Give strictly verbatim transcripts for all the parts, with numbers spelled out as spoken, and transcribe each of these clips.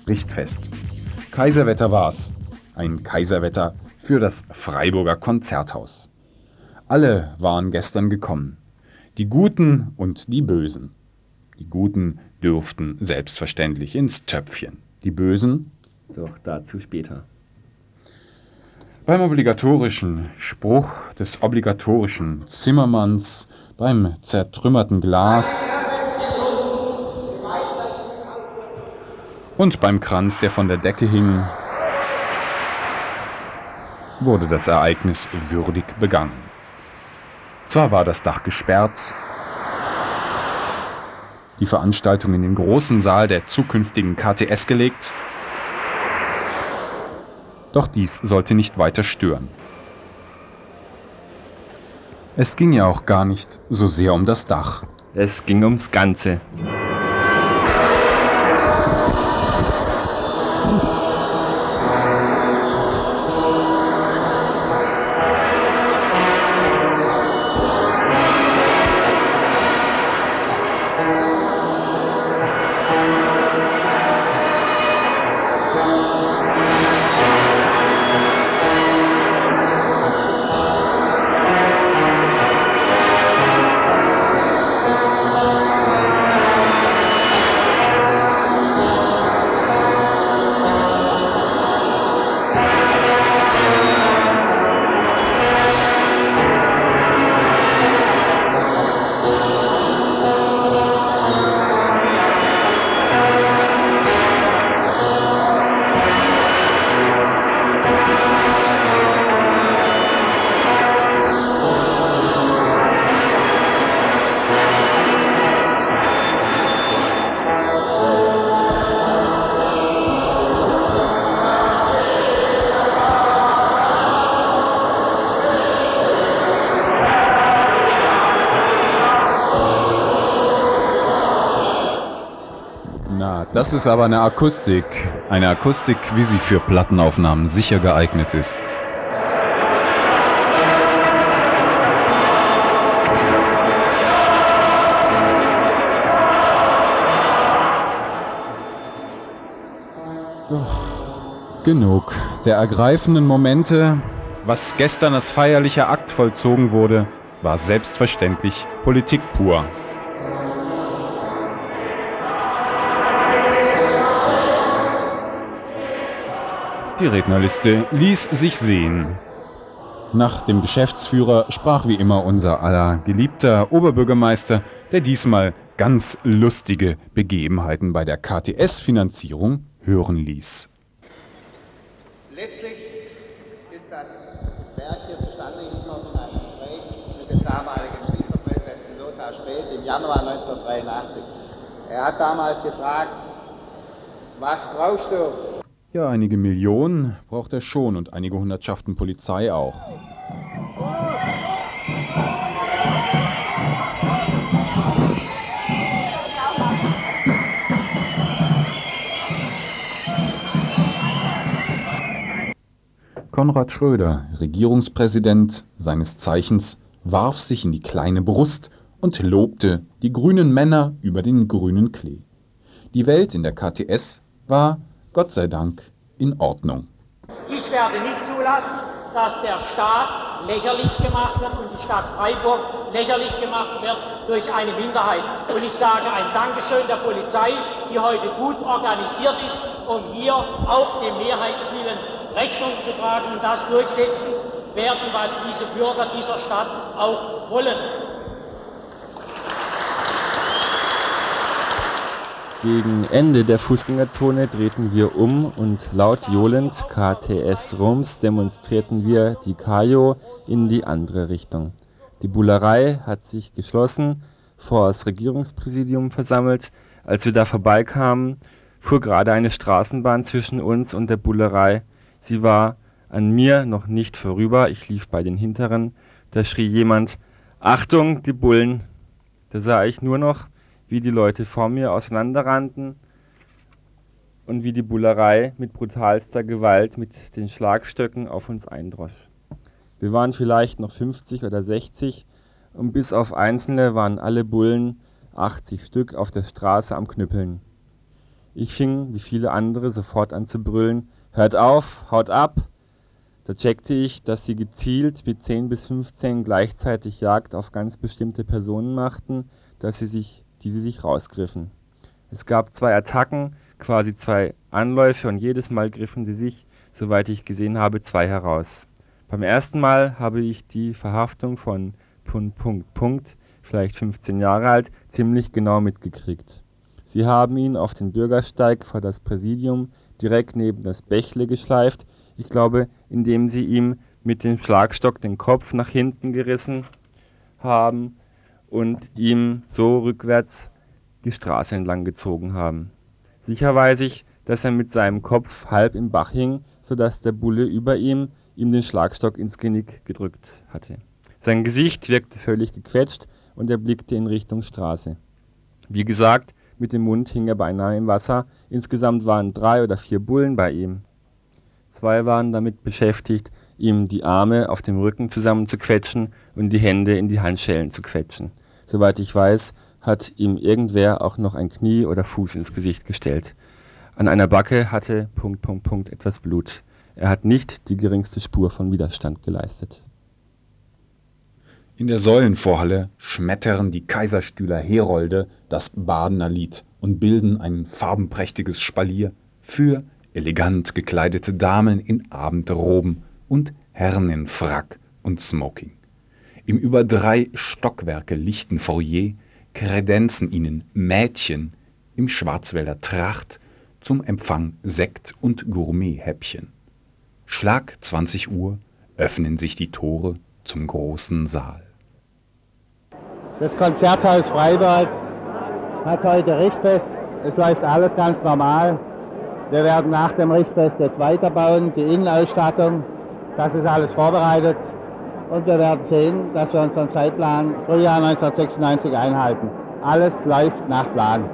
Richtfest. Kaiserwetter war's. Ein Kaiserwetter für das Freiburger Konzerthaus. Alle waren gestern gekommen. Die Guten und die Bösen. Die Guten dürften selbstverständlich ins Töpfchen. Die Bösen? Doch dazu später. Beim obligatorischen Spruch des obligatorischen Zimmermanns, beim zertrümmerten Glas und beim Kranz, der von der Decke hing, wurde das Ereignis würdig begangen. Zwar war das Dach gesperrt, die Veranstaltung in den großen Saal der zukünftigen K T S gelegt, doch dies sollte nicht weiter stören. Es ging ja auch gar nicht so sehr um das Dach. Es ging ums Ganze. Das ist aber eine Akustik. Eine Akustik, wie sie für Plattenaufnahmen sicher geeignet ist. Doch genug der ergreifenden Momente. Was gestern als feierlicher Akt vollzogen wurde, war selbstverständlich Politik pur. Die Rednerliste ließ sich sehen. Nach dem Geschäftsführer sprach wie immer unser aller geliebter Oberbürgermeister, der diesmal ganz lustige Begebenheiten bei der K T S-Finanzierung hören ließ. Letztlich ist das Werk hier zustande gekommen in einem Gespräch mit dem damaligen Ministerpräsidenten Lothar Späth im Januar neunzehnhundertdreiundachtzig. Er hat damals gefragt, was brauchst du? Ja, einige Millionen braucht er schon und einige Hundertschaften Polizei auch. Konrad Schröder, Regierungspräsident seines Zeichens, warf sich in die kleine Brust und lobte die grünen Männer über den grünen Klee. Die Welt in der K T S war Gott sei Dank in Ordnung. Ich werde nicht zulassen, dass der Staat lächerlich gemacht wird und die Stadt Freiburg lächerlich gemacht wird durch eine Minderheit. Und ich sage ein Dankeschön der Polizei, die heute gut organisiert ist, um hier auch dem Mehrheitswillen Rechnung zu tragen und das durchsetzen werden, was diese Bürger dieser Stadt auch wollen. Gegen Ende der Fußgängerzone drehten wir um und laut johlend K T S Rums demonstrierten wir die Kajo in die andere Richtung. Die Bullerei hat sich geschlossen, vor das Regierungspräsidium versammelt. Als wir da vorbeikamen, fuhr gerade eine Straßenbahn zwischen uns und der Bullerei. Sie war an mir noch nicht vorüber, ich lief bei den Hinteren. Da schrie jemand, Achtung, die Bullen! Da sah ich nur noch, wie die Leute vor mir auseinanderrannten und wie die Bullerei mit brutalster Gewalt mit den Schlagstöcken auf uns eindrosch. Wir waren vielleicht noch fünfzig oder sechzig und bis auf Einzelne waren alle Bullen, achtzig Stück, auf der Straße am Knüppeln. Ich fing, wie viele andere, sofort an zu brüllen: »Hört auf, haut ab!« Da checkte ich, dass sie gezielt mit zehn bis fünfzehn gleichzeitig Jagd auf ganz bestimmte Personen machten, dass sie sich, die sie sich rausgriffen. Es gab zwei Attacken, quasi zwei Anläufe, und jedes Mal griffen sie sich, soweit ich gesehen habe, zwei heraus. Beim ersten Mal habe ich die Verhaftung von Punkt, Punkt, Punkt, vielleicht fünfzehn Jahre alt, ziemlich genau mitgekriegt. Sie haben ihn auf den Bürgersteig vor das Präsidium direkt neben das Bächle geschleift, ich glaube, indem sie ihm mit dem Schlagstock den Kopf nach hinten gerissen haben und ihm so rückwärts die Straße entlang gezogen haben. Sicher weiß ich, dass er mit seinem Kopf halb im Bach hing, sodass der Bulle über ihm ihm den Schlagstock ins Genick gedrückt hatte. Sein Gesicht wirkte völlig gequetscht und er blickte in Richtung Straße. Wie gesagt, mit dem Mund hing er beinahe im Wasser. Insgesamt waren drei oder vier Bullen bei ihm. Zwei waren damit beschäftigt, ihm die Arme auf dem Rücken zusammenzuquetschen und die Hände in die Handschellen zu quetschen. Soweit ich weiß, hat ihm irgendwer auch noch ein Knie oder Fuß ins Gesicht gestellt. An einer Backe hatte Punkt, Punkt, Punkt etwas Blut. Er hat nicht die geringste Spur von Widerstand geleistet. In der Säulenvorhalle schmettern die Kaiserstühler Herolde das Badener Lied und bilden ein farbenprächtiges Spalier für elegant gekleidete Damen in Abendroben und Herren in Frack und Smoking. Im über drei Stockwerke lichten Foyer kredenzen ihnen Mädchen im Schwarzwälder Tracht zum Empfang Sekt und Gourmethäppchen. Schlag zwanzig Uhr öffnen sich die Tore zum großen Saal. Das Konzerthaus Freiburg hat heute Richtfest. Es läuft alles ganz normal. Wir werden nach dem Richtfest jetzt weiterbauen, die Innenausstattung. Das ist alles vorbereitet. Und wir werden sehen, dass wir unseren Zeitplan Frühjahr neunzehnhundertsechsundneunzig einhalten. Alles läuft nach Plan.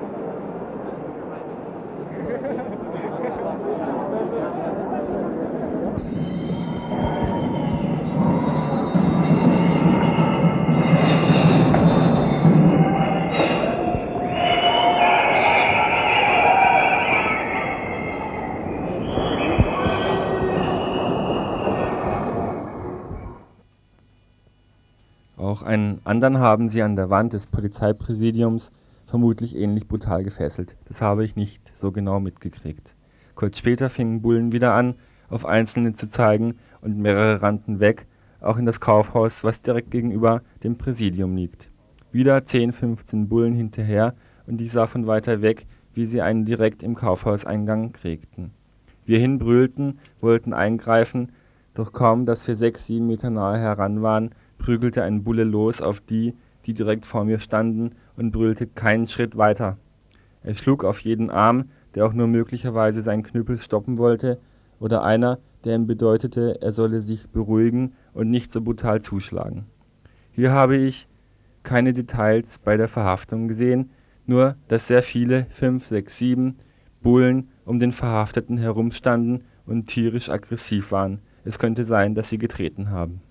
Auch einen anderen haben sie an der Wand des Polizeipräsidiums vermutlich ähnlich brutal gefesselt. Das habe ich nicht so genau mitgekriegt. Kurz später fingen Bullen wieder an, auf Einzelne zu zeigen, und mehrere rannten weg, auch in das Kaufhaus, was direkt gegenüber dem Präsidium liegt. Wieder zehn, fünfzehn Bullen hinterher, und ich sah von weiter weg, wie sie einen direkt im Kaufhauseingang kriegten. Wir hinbrüllten, wollten eingreifen, doch kaum, dass wir sechs, sieben Meter nahe heran waren, prügelte ein Bulle los auf die, die direkt vor mir standen, und brüllte keinen Schritt weiter. Er schlug auf jeden Arm, der auch nur möglicherweise seinen Knüppel stoppen wollte, oder einer, der ihm bedeutete, er solle sich beruhigen und nicht so brutal zuschlagen. Hier habe ich keine Details bei der Verhaftung gesehen, nur dass sehr viele, fünf, sechs, sieben Bullen um den Verhafteten herumstanden und tierisch aggressiv waren. Es könnte sein, dass sie getreten haben.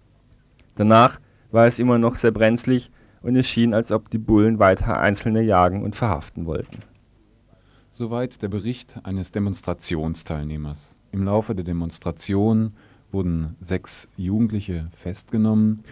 Danach war es immer noch sehr brenzlig und es schien, als ob die Bullen weiter Einzelne jagen und verhaften wollten. Soweit der Bericht eines Demonstrationsteilnehmers. Im Laufe der Demonstration wurden sechs Jugendliche festgenommen.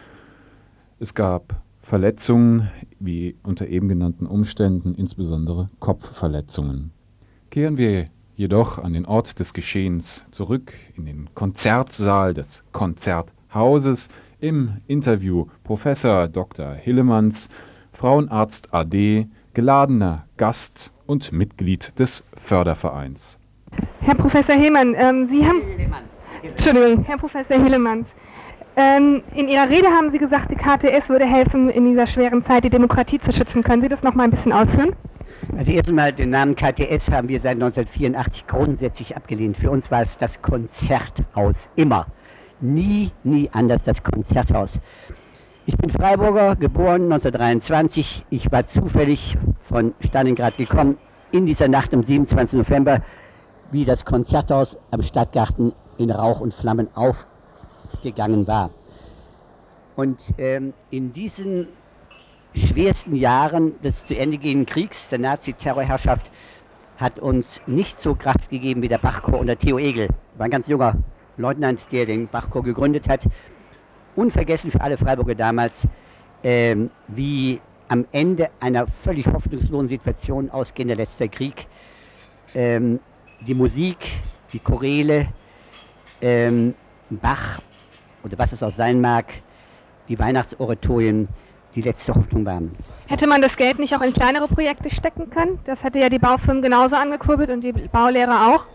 Es gab Verletzungen, wie unter eben genannten Umständen, insbesondere Kopfverletzungen. Kehren wir jedoch an den Ort des Geschehens zurück, in den Konzertsaal des Konzerthauses. Im Interview Professor Doktor Hillemanns, Frauenarzt A D, geladener Gast und Mitglied des Fördervereins. Herr Professor Hillemann, ähm, Sie haben... Hillemanns. Entschuldigung, Herr Professor Hillemanns. Ähm, in Ihrer Rede haben Sie gesagt, die K T S würde helfen, in dieser schweren Zeit die Demokratie zu schützen. Können Sie das noch mal ein bisschen ausführen? Also erst einmal, den Namen K T S haben wir seit neunzehnhundertvierundachtzig grundsätzlich abgelehnt. Für uns war es das Konzerthaus, immer. Nie, nie anders das Konzerthaus. Ich bin Freiburger, geboren neunzehnhundertdreiundzwanzig. Ich war zufällig von Stalingrad gekommen, in dieser Nacht am siebenundzwanzigsten November, wie das Konzerthaus am Stadtgarten in Rauch und Flammen aufgegangen war. Und ähm, in diesen schwersten Jahren des zu Ende gehenden Kriegs, der Nazi-Terrorherrschaft, hat uns nicht so Kraft gegeben wie der Bachchor unter Theo Egel. War ein ganz junger Leutnant, der den Bachchor gegründet hat. Unvergessen für alle Freiburger damals, ähm, wie am Ende einer völlig hoffnungslosen Situation ausgehender letzter Krieg ähm, die Musik, die Choräle, ähm, Bach oder was es auch sein mag, die Weihnachtsoratorien die letzte Hoffnung waren. Hätte man das Geld nicht auch in kleinere Projekte stecken können? Das hätte ja die Baufirmen genauso angekurbelt und die Baulehrer auch.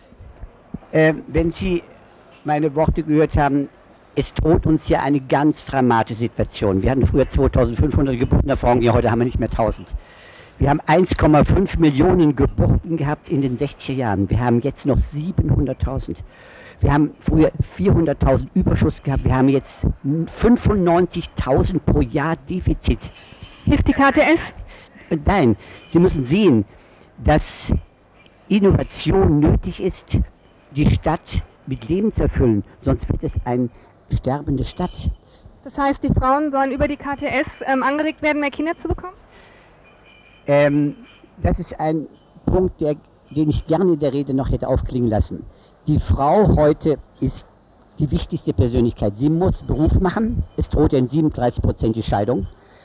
Äh, wenn Sie meine Worte gehört haben, es droht uns ja eine ganz dramatische Situation. Wir hatten früher zweitausendfünfhundert Geburtenerfahrungen, heute haben wir nicht mehr tausend. Wir haben eins Komma fünf Millionen Geburten gehabt in den sechziger Jahren. Wir haben jetzt noch siebenhunderttausend. Wir haben früher vierhunderttausend Überschuss gehabt. Wir haben jetzt fünfundneunzigtausend pro Jahr Defizit. Hilft die K T S? Nein, Sie müssen sehen, dass Innovation nötig ist, die Stadt mit Leben zu erfüllen. Sonst wird es eine sterbende Stadt. Das heißt, die Frauen sollen über die K T S ähm, angeregt werden, mehr Kinder zu bekommen? Ähm, das ist ein Punkt, der, den ich gerne in der Rede noch hätte aufklingen lassen. Die Frau heute ist die wichtigste Persönlichkeit. Sie muss Beruf machen. Es droht ja in siebenunddreißig Prozent die Scheidung.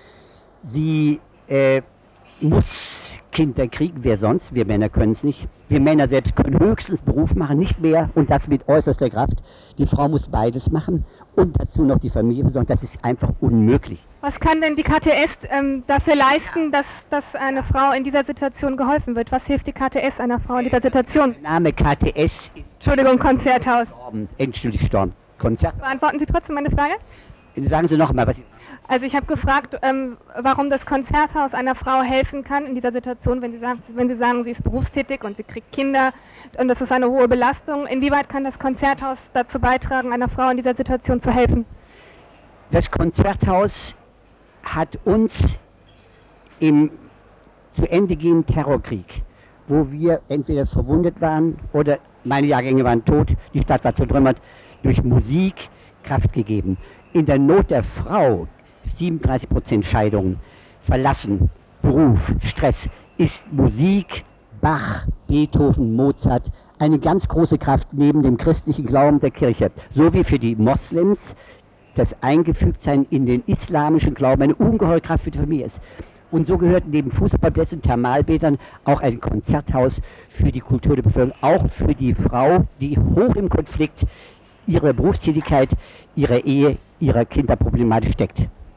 Sie äh, muss Kinder kriegen. Wer sonst? Wir Männer können es nicht. Wir Männer selbst können höchstens Beruf machen, nicht mehr. Und das mit äußerster Kraft. Die Frau muss beides machen und dazu noch die Familie versorgen. Das ist einfach unmöglich. Was kann denn die K T S ähm, dafür leisten, dass, dass einer Frau in dieser Situation geholfen wird? Was hilft die K T S einer Frau in dieser Situation? Der Name K T S ist... Entschuldigung, Konzerthaus. Endgültig gestorben. Konzert. Beantworten Sie trotzdem meine Frage? Sagen Sie noch mal, was Sie... Also ich habe gefragt, ähm, warum das Konzerthaus einer Frau helfen kann in dieser Situation, wenn sie, sagen, wenn sie sagen, sie ist berufstätig und sie kriegt Kinder und das ist eine hohe Belastung. Inwieweit kann das Konzerthaus dazu beitragen, einer Frau in dieser Situation zu helfen? Das Konzerthaus hat uns im zu Ende gehenden Terrorkrieg, wo wir entweder verwundet waren oder meine Jahrgänge waren tot, die Stadt war zertrümmert, durch Musik Kraft gegeben. In der Not der Frau, siebenunddreißig Prozent Scheidungen, Verlassen, Beruf, Stress, ist Musik, Bach, Beethoven, Mozart eine ganz große Kraft neben dem christlichen Glauben der Kirche. So wie für die Moslems das Eingefügtsein in den islamischen Glauben eine ungeheure Kraft für die Familie ist. Und so gehört neben Fußballplätzen und Thermalbädern auch ein Konzerthaus für die Kultur der Bevölkerung, auch für die Frau, die hoch im Konflikt ihrer Berufstätigkeit, ihrer Ehe, ihrer Kinderproblematik steckt.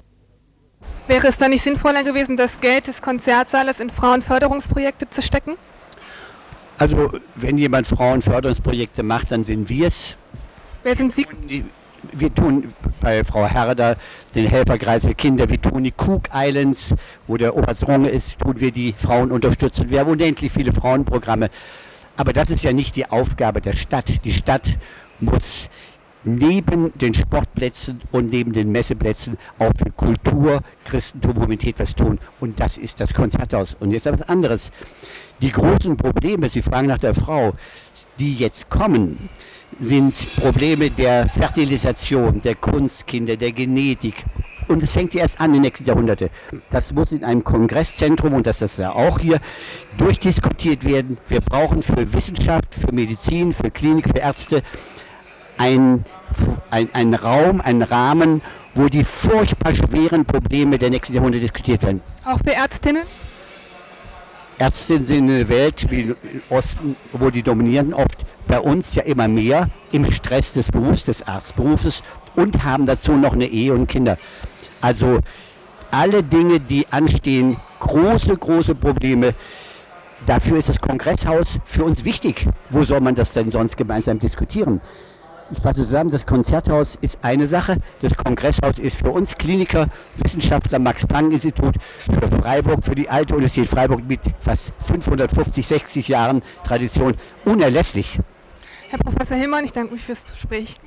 Wäre es dann nicht sinnvoller gewesen, das Geld des Konzertsaales in Frauenförderungsprojekte zu stecken? Also, wenn jemand Frauenförderungsprojekte macht, dann sind wir es. Wer sind Sie? Wir tun bei Frau Herder den Helferkreis für Kinder, wir tun die Cook Islands, wo der Oberst Runge ist, tun wir die Frauen unterstützen. Wir haben unendlich viele Frauenprogramme. Aber das ist ja nicht die Aufgabe der Stadt. Die Stadt muss neben den Sportplätzen und neben den Messeplätzen auch für Kultur, Christentum, Humanität was tun. Und das ist das Konzerthaus. Und jetzt etwas anderes. Die großen Probleme, Sie fragen nach der Frau, die jetzt kommen, sind Probleme der Fertilisation, der Kunstkinder, der Genetik. Und es fängt erst an in den nächsten Jahrhunderten. Das muss in einem Kongresszentrum, und das ist ja auch hier, durchdiskutiert werden. Wir brauchen für Wissenschaft, für Medizin, für Klinik, für Ärzte ein, ein, ein Raum, einen Rahmen, wo die furchtbar schweren Probleme der nächsten Jahrhunderte diskutiert werden. Auch für Ärztinnen? Ärztinnen sind in einer Welt wie im Osten, wo die dominieren oft, bei uns ja immer mehr im Stress des Berufs, des Arztberufes und haben dazu noch eine Ehe und Kinder. Also alle Dinge, die anstehen, große, große Probleme. Dafür ist das Kongresshaus für uns wichtig. Wo soll man das denn sonst gemeinsam diskutieren? Ich fasse zusammen, das Konzerthaus ist eine Sache, das Kongresshaus ist für uns Kliniker, Wissenschaftler, Max-Planck-Institut, für Freiburg, für die alte Universität Freiburg mit fast fünfhundertfünfzig, sechzig Jahren Tradition unerlässlich. Herr Professor Hillmann, ich danke mich fürs Gespräch.